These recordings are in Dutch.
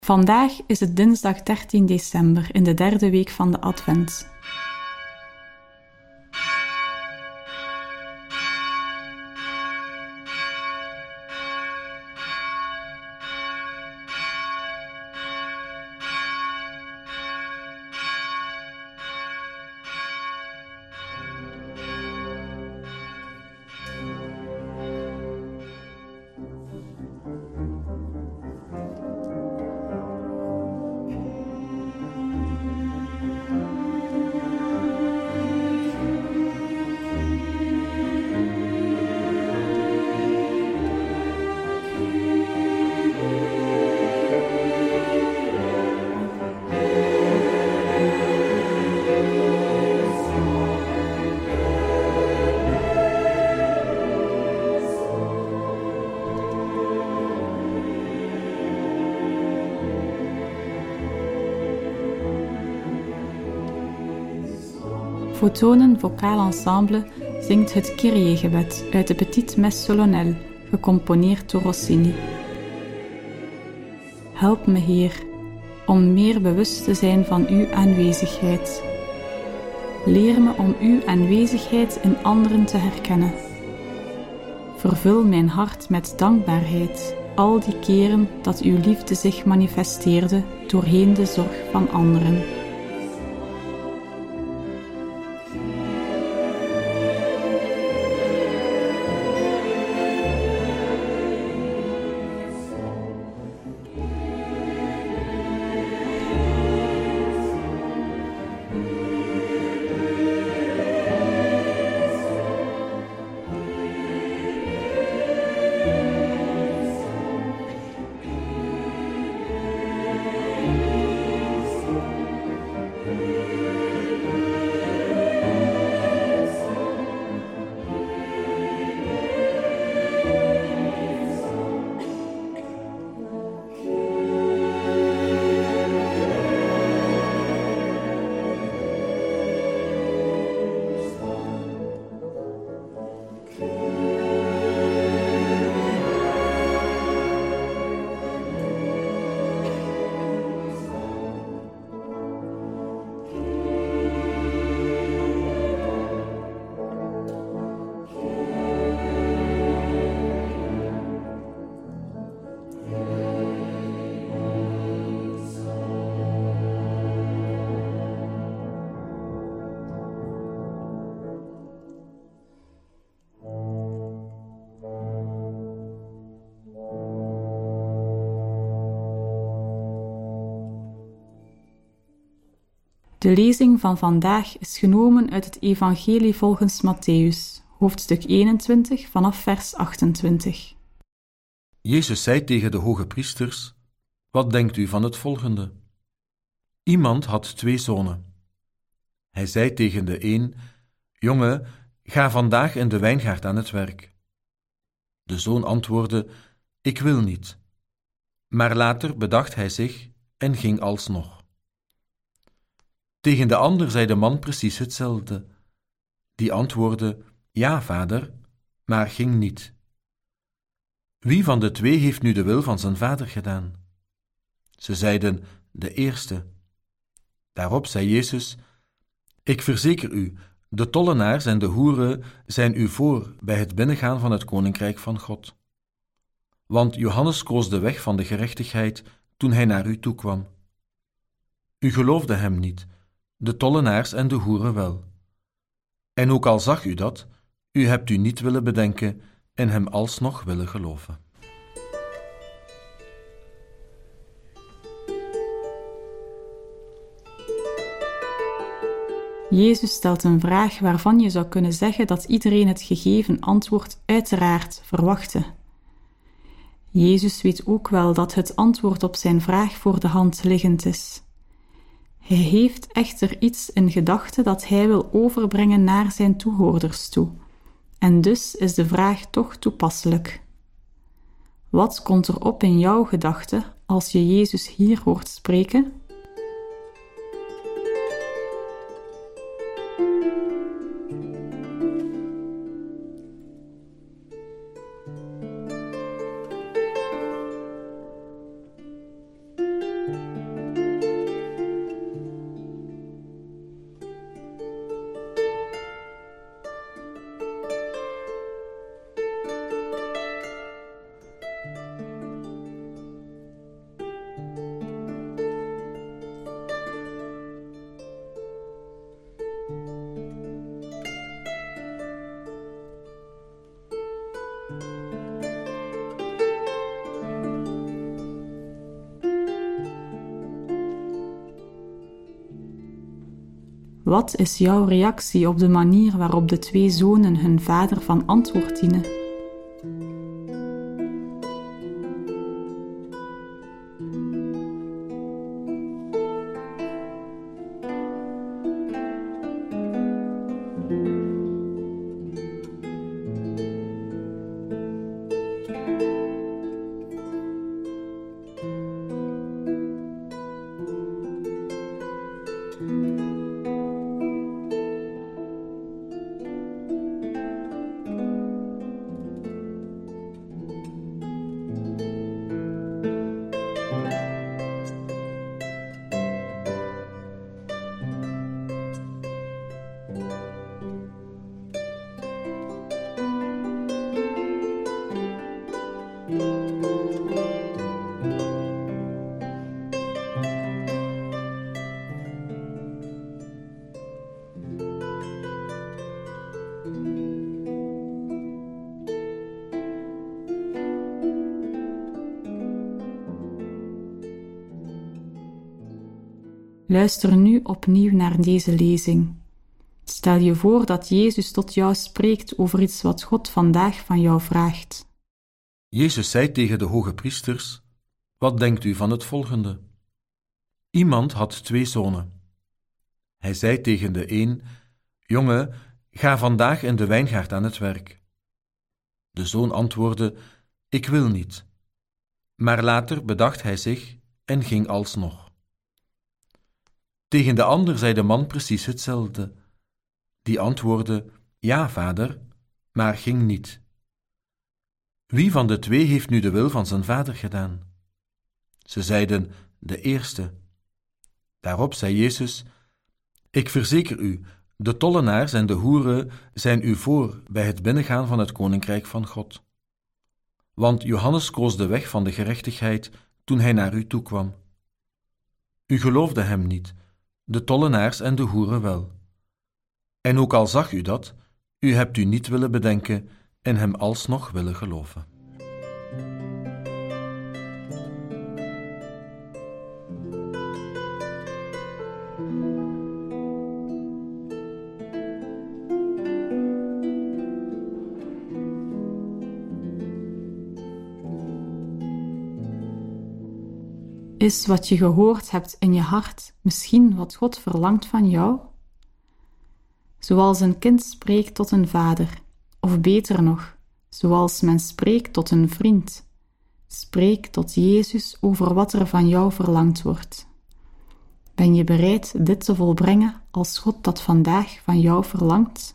Vandaag is het dinsdag 13 december in de derde week van de Advent. Photonen Vocaal Ensemble zingt het Kyrie-gebed uit de Petite Messe Solennelle, gecomponeerd door Rossini. Help me, Heer, om meer bewust te zijn van uw aanwezigheid. Leer me om uw aanwezigheid in anderen te herkennen. Vervul mijn hart met dankbaarheid, al die keren dat uw liefde zich manifesteerde doorheen de zorg van anderen. De lezing van vandaag is genomen uit het Evangelie volgens Mattheüs, hoofdstuk 21, vanaf vers 28. Jezus zei tegen de hoge priesters: Wat denkt u van het volgende? Iemand had 2 zonen. Hij zei tegen de een: Jongen, ga vandaag in de wijngaard aan het werk. De zoon antwoordde: Ik wil niet. Maar later bedacht hij zich en ging alsnog. Tegen de ander zei de man precies hetzelfde. Die antwoordde: Ja, vader, maar ging niet. Wie van de 2 heeft nu de wil van zijn vader gedaan? Ze zeiden: de eerste. Daarop zei Jezus: Ik verzeker u, de tollenaars en de hoeren zijn u voor bij het binnengaan van het koninkrijk van God. Want Johannes koos de weg van de gerechtigheid toen hij naar u toekwam. U geloofde hem niet, de tollenaars en de hoeren wel. En ook al zag u dat, u hebt u niet willen bedenken en hem alsnog willen geloven. Jezus stelt een vraag waarvan je zou kunnen zeggen dat iedereen het gegeven antwoord uiteraard verwachtte. Jezus weet ook wel dat het antwoord op zijn vraag voor de hand liggend is. Hij heeft echter iets in gedachten dat hij wil overbrengen naar zijn toehoorders toe. En dus is de vraag toch toepasselijk. Wat komt er op in jouw gedachten als je Jezus hier hoort spreken? Wat is jouw reactie op de manier waarop de 2 zonen hun vader van antwoord dienen? Luister nu opnieuw naar deze lezing. Stel je voor dat Jezus tot jou spreekt over iets wat God vandaag van jou vraagt. Jezus zei tegen de hoge priesters: wat denkt u van het volgende? Iemand had 2 zonen. Hij zei tegen de een: jongen, ga vandaag in de wijngaard aan het werk. De zoon antwoordde: ik wil niet. Maar later bedacht hij zich en ging alsnog. Tegen de ander zei de man precies hetzelfde. Die antwoordde: ja, vader, maar ging niet. Wie van de 2 heeft nu de wil van zijn vader gedaan? Ze zeiden: de eerste. Daarop zei Jezus: ik verzeker u, de tollenaars en de hoeren zijn u voor bij het binnengaan van het koninkrijk van God. Want Johannes koos de weg van de gerechtigheid toen hij naar u toekwam. U geloofde hem niet, de tollenaars en de hoeren wel. En ook al zag u dat, u hebt u niet willen bedenken en hem alsnog willen geloven. Is wat je gehoord hebt in je hart misschien wat God verlangt van jou? Zoals een kind spreekt tot een vader, of beter nog, zoals men spreekt tot een vriend. Spreek tot Jezus over wat er van jou verlangd wordt. Ben je bereid dit te volbrengen als God dat vandaag van jou verlangt?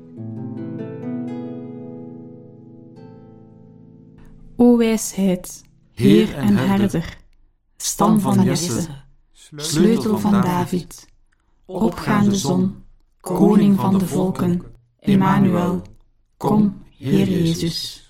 O wijsheid, Heer en Herder, Stam van Jesse, Sleutel van David, opgaande zon, Koning van de volken, Emmanuel, kom, Heer Jezus.